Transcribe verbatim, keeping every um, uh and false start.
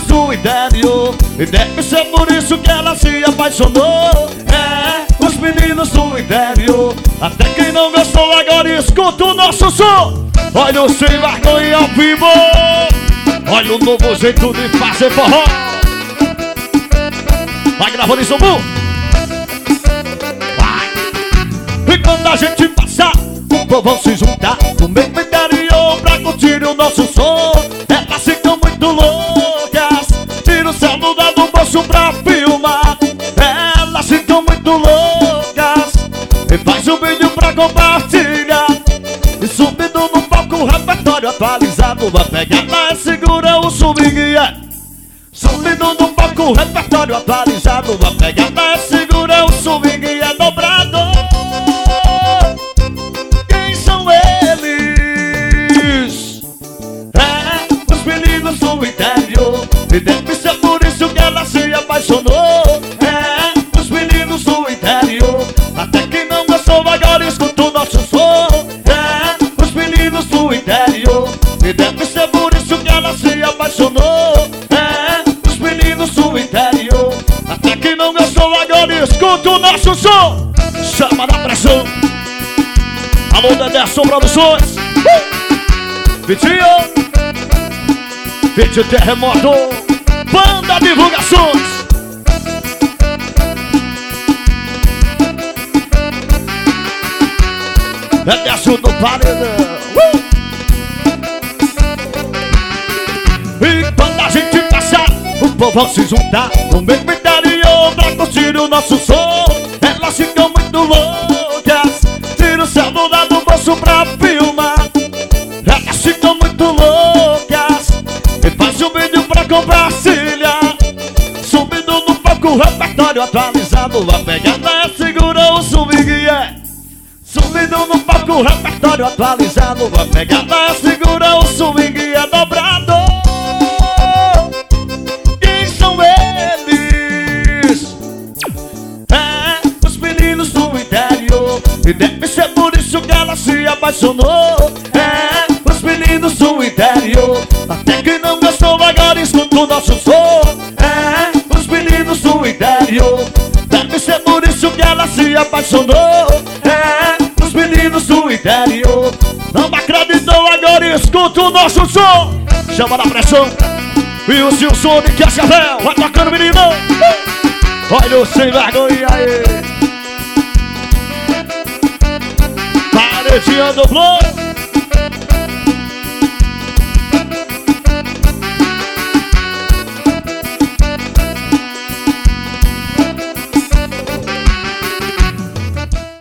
do interior, e deve ser por isso que ela se apaixonou. É, os meninos do interior. Até quem não gostou agora escuta o nosso som. Olha o Sem Vergonha ao vivo. Olha o novo jeito de fazer forró. Vai gravando isso, bu. Vai. E quando a gente passar, o povo vão se juntar no mesmo interior pra curtir o nosso som. Elas ficam muito loucas, tira o celular do bolso pra filmar. Elas ficam muito loucas e faz um vídeo pra compartilhar. E subindo no palco, repertório atualizado. A pegada é segura, o swing é. Subindo no palco, repertório atualizado. A pegada é segura, o swing é dobrado. Quem são eles? É, os meninos do interior, e deve ser por isso que ela se apaixonou. É, os meninos do interior. Até quem não gostou agora escuta o nosso som. É, os meninos do interior, e deve ser por isso que ela se apaixonou. É, os meninos do interior. Até quem não gostou agora escuta o nosso som. Chama na pressão. Alô, Dederson Produções. uh! Vitinho, Vídeo Terremoto, Banda Divulgações. Dederson do Paredão. uh! E quando a gente passar, o povo vai se juntar no mesmo interior pra curtir o nosso som. Elas ficam muito loucas, tira o celular do bolso pra filmar. Elas ficam muito loucas e faz um vídeo pra compartilhar. Subindo no palco, repertório atualizado. A pegada é segura, o swing é. Subindo no palco, repertório atualizado. A pegada é segura, o swing é dobrado. Quem são eles? É, os meninos do interior, e deve ser por isso que ela se apaixonou. É, os meninos do interior. Até quem não gostou agora escuta o nosso som. É, os meninos do interior. Deve ser por isso que ela se apaixonou. É, os meninos do interior. Não acreditou agora escuta o nosso som. Chama na pressão. E o Gilson de Cascavel vai tocando, menino. Olha o Sem Vergonha aí. Paredinha do Flow.